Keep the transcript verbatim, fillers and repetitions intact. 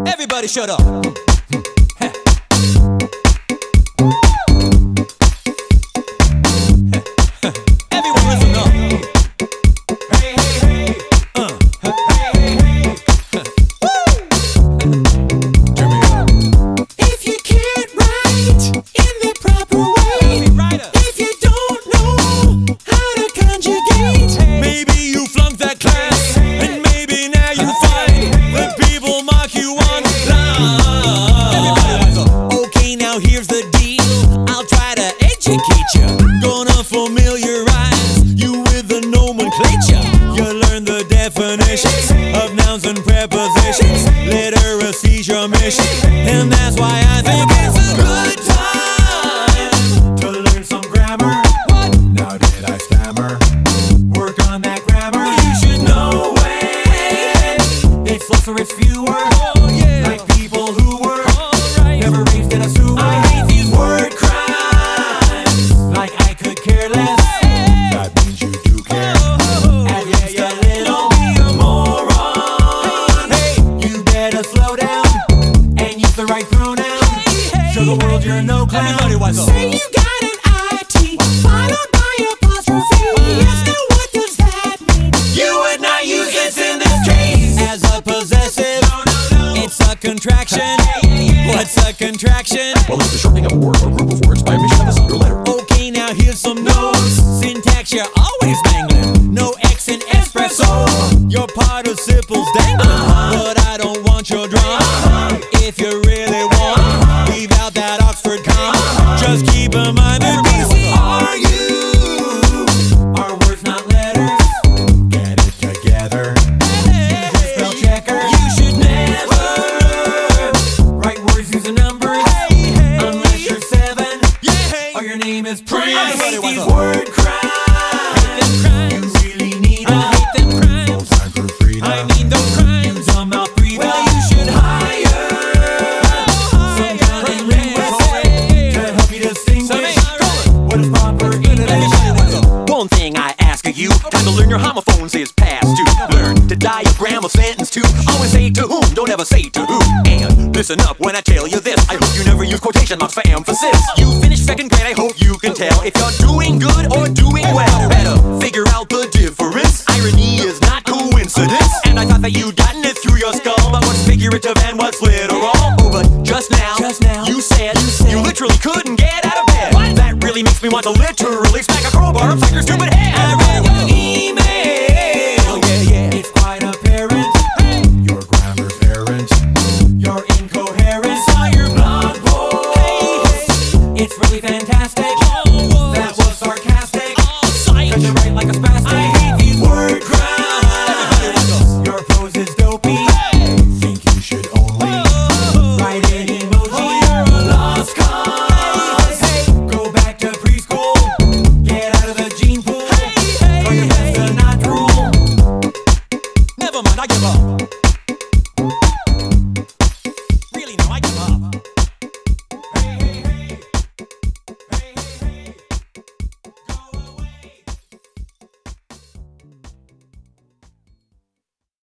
Everybody shut up. Everyone listen up. Hey, hey, hey. Uh. Hey, hey, hey. Woo. Turn me up. If you can't write in the proper way, if you don't know how to conjugate, maybe you flunked that class, and maybe now you find that people mock you online. Okay, now here's the deal. I'll try to educate you. Gonna familiarize you with the nomenclature. You learn the definitions of nouns and prepositions. Literacy's your mission, and that's why I think it's a good time to learn some grammar. What? Now did I stammer? Work on that grammar. You should know when it's less or it's fewer. Oh, yeah. Like people who were right. Never raised in a sewer. I hate these word crimes. Like I could care less. Hey. That means you do care. Oh, At yeah, least yeah. a little. Don't be a moron. Hey, hey. You better slow down and use the right pronoun. Hey, hey. Show the world you're no clown. Everybody wise up. say you got an I T followed by apostrophe. Yes, now what does that mean? You would not use this in this case as a possessive. No, no, no. It's a contraction. Yeah, yeah, yeah. What's a contraction? Well, it's the shortening of a word or group of words by omission of a single letter. Okay, now here's some notes. Syntax, you're always mangling. No X in espresso. Your participles dangling. Uh-huh. But I don't want your drama. Uh-huh. If you really want, uh-huh. leave out that Oxford comma. Uh-huh. Just keep in mind that these are you. Are words not letters? Get it together. Hey, hey, spell checker. You should never write words using numbers. Hey, hey. Unless you're seven. Yeah, hey. Or your name is Prince. I hate these word crimes. Hate them crimes. You really need them. I hate them crimes. Full-time group freedom. I mean those crimes. You dumb mouth breather. Well, you should hire some kind of linguist to help you distinguish what is proper English. One thing I ask of you, time to learn your homophones is past due. Learn to diagram a sentence too. Always say to whom, don't ever say to who. And listen up when I tell you this. I hope you never use quotation marks for emphasis. You finished second grade, I hope you can tell if you're doing good or doing well. Better figure out the difference. Irony is not coincidence. And I thought that you'd gotten it through your skull, but what's figurative and what's literal? Oh, but just now, Just now, you said you said- you literally couldn't get out of bed. What? That really makes me want to literally smack a crowbar upside your stupid head. I read your email. Yeah, yeah. It's quite apparent. Hey. Your grammar's errant. You're incoherent. Saw your blog post. Hey. It's really fantastic. Oh, that was sarcastic. Oh, psych. Cause you write like a spastic. I hate these word crimes. Your prose is dopey. Hey. Think you should only Write an emoji. You're a lost cause. Hey. Go back to preschool. Get out of the gene pool. Hey, hey. Try your best to not drool. Never mind, I give up. Really, no, I give up.